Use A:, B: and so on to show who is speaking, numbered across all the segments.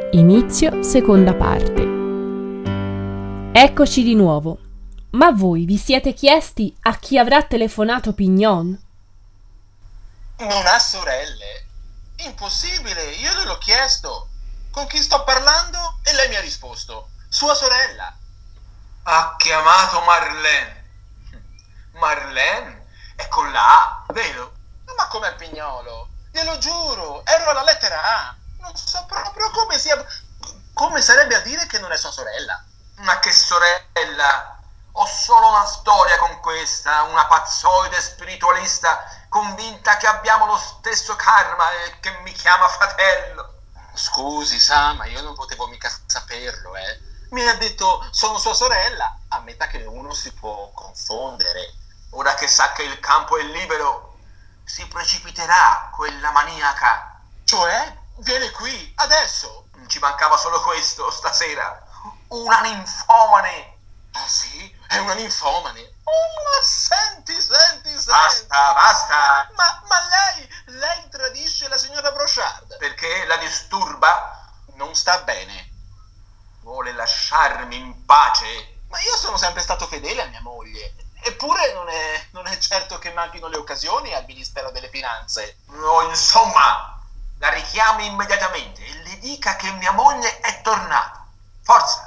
A: Inizio seconda parte. Eccoci di nuovo. Ma voi vi siete chiesti a chi avrà telefonato Pignon?
B: Non ha sorelle? Impossibile, io gliel'ho chiesto. Con chi sto parlando? E lei mi ha risposto. Sua sorella. Ha chiamato Marlene. Marlene? È con la A, vero? Ma com'è Pignolo? Glielo giuro, ero alla lettera A. Non so proprio come sarebbe a dire che non è sua sorella. Ma che sorella? Ho solo una storia con questa, una pazzoide spiritualista convinta che abbiamo lo stesso karma e che mi chiama fratello. Scusi, Sa, ma io non potevo mica saperlo, Mi ha detto, sono sua sorella. Ammetta che uno si può confondere. Ora che sa che il campo è libero, si precipiterà quella maniaca. Cioè? Viene qui, adesso. Ci mancava solo questo, stasera. Una ninfomane. Ah sì? È una ninfomane? Oh, ma senti. Basta. Ma lei tradisce la signora Brochard. Perché la disturba? Non sta bene. Vuole lasciarmi in pace? Ma io sono sempre stato fedele a mia moglie. Eppure non è certo che manchino le occasioni al Ministero delle Finanze. No, insomma, la richiami immediatamente e le dica che mia moglie è tornata. Forza!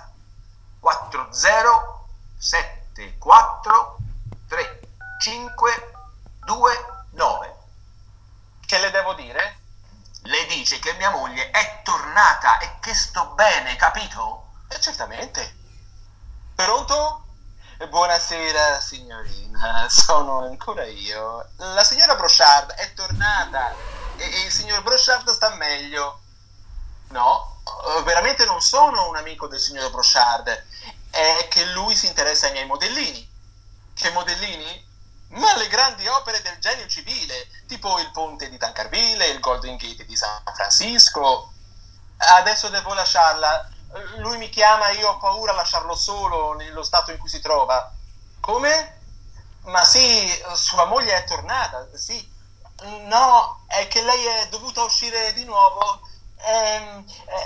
B: 40743529. Che le devo dire? Le dice che mia moglie è tornata e che sto bene, capito? Certamente. Pronto? Buonasera signorina, sono ancora io. La signora Brochard è tornata e il signor Brochard sta meglio. No, veramente non sono un amico del signor Brochard, è che lui si interessa ai miei modellini. Che modellini? Ma le grandi opere del genio civile, tipo il ponte di Tancarville, il Golden Gate di San Francisco. Adesso devo lasciarla. Lui mi chiama e io ho paura a lasciarlo solo nello stato in cui si trova. Come? Ma sì, sua moglie è tornata, sì. No, è che lei è dovuta uscire di nuovo. È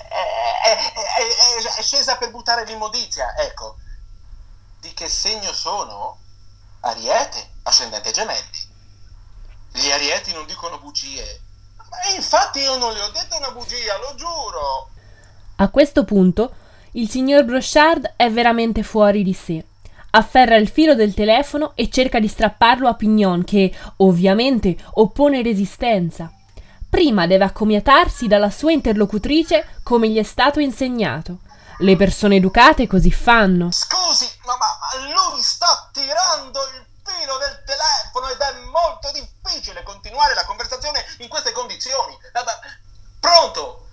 B: scesa per buttare l'immondizia, ecco. Di che segno sono? Ariete, ascendente Gemelli. Gli arieti non dicono bugie. Ma infatti io non le ho detto una bugia, lo giuro.
A: A questo punto il signor Brochard è veramente fuori di sé. Afferra il filo del telefono e cerca di strapparlo a Pignon che, ovviamente, oppone resistenza. Prima deve accomiatarsi dalla sua interlocutrice come gli è stato insegnato. Le persone educate così fanno.
B: Scusi, ma lui sta tirando il filo del telefono ed è molto difficile continuare la conversazione in queste condizioni. Pronto?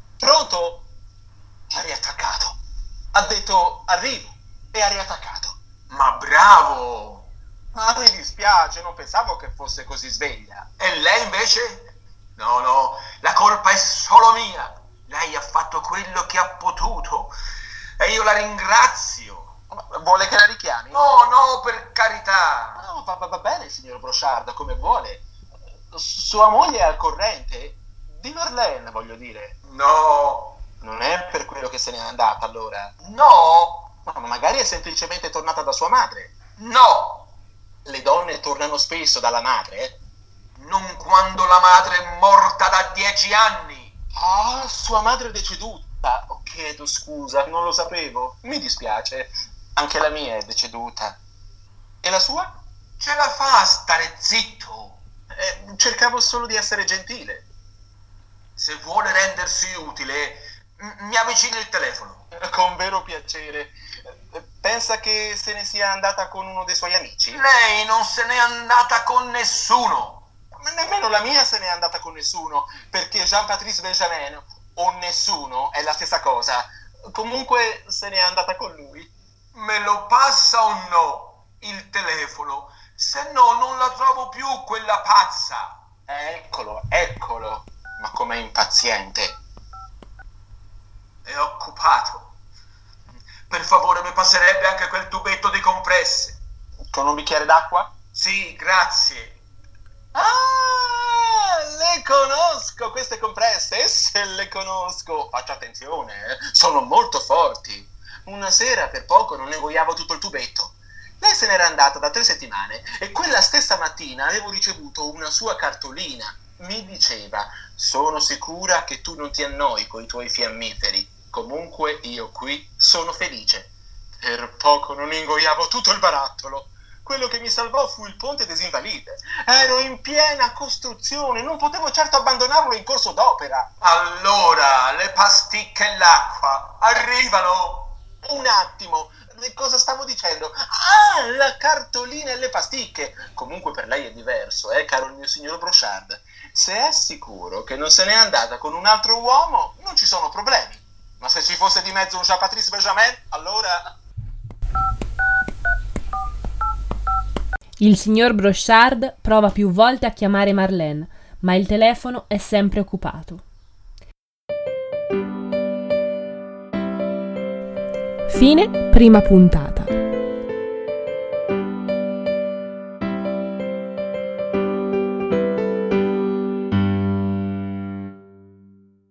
B: Ha riattaccato. Ha detto arrivo e ha riattaccato. Ma bravo! Ah, mi dispiace, non pensavo che fosse così sveglia. E lei invece? No, la colpa è solo mia. Lei ha fatto quello che ha potuto e io la ringrazio. Vuole che la richiami? No, per carità. No, va bene, signor Brochard, come vuole. Sua moglie è al corrente? Di Marlene, voglio dire. No. Non è per quello che se n'è andata, allora? No. Ma magari è semplicemente tornata da sua madre. No. Le donne tornano spesso dalla madre? Non quando la madre è morta da 10 anni. Ah, sua madre è deceduta. Oh, chiedo scusa, non lo sapevo. Mi dispiace. Anche la mia è deceduta. E la sua? Ce la fa a stare zitto. Cercavo solo di essere gentile. Se vuole rendersi utile, mi avvicini il telefono. Con vero piacere. Pensa che se ne sia andata con uno dei suoi amici? Lei non se n'è andata con nessuno. Ma nemmeno la mia se n'è andata con nessuno, perché Jean-Patrice Benjamin o nessuno è la stessa cosa. Comunque se n'è andata con lui. Me lo passa o no il telefono? Se no non la trovo più quella pazza. Eccolo. Ma com'è impaziente. È occupato. Per favore, mi passerebbe anche quel tubetto di compresse. Con un bicchiere d'acqua? Sì, grazie. Ah, le conosco queste compresse, esse che le conosco. Faccia attenzione, sono molto forti. Una sera per poco non ingoiavo tutto il tubetto. Lei se n'era andata da 3 settimane e quella stessa mattina avevo ricevuto una sua cartolina. Mi diceva: sono sicura che tu non ti annoi coi tuoi fiammiferi. Comunque io qui sono felice. Per poco non ingoiavo tutto il barattolo. Quello che mi salvò fu il ponte des Invalides. Ero in piena costruzione, non potevo certo abbandonarlo in corso d'opera. Allora, le pasticche e l'acqua arrivano. Un attimo, cosa stavo dicendo? Ah, la cartolina e le pasticche. Comunque per lei è diverso, caro il mio signor Brochard. Se è sicuro che non se n'è andata con un altro uomo, non ci sono problemi. Ma se ci fosse di mezzo un Jean-Patrice Benjamin, allora...
A: Il signor Brochard prova più volte a chiamare Marlene, ma il telefono è sempre occupato. Fine prima puntata.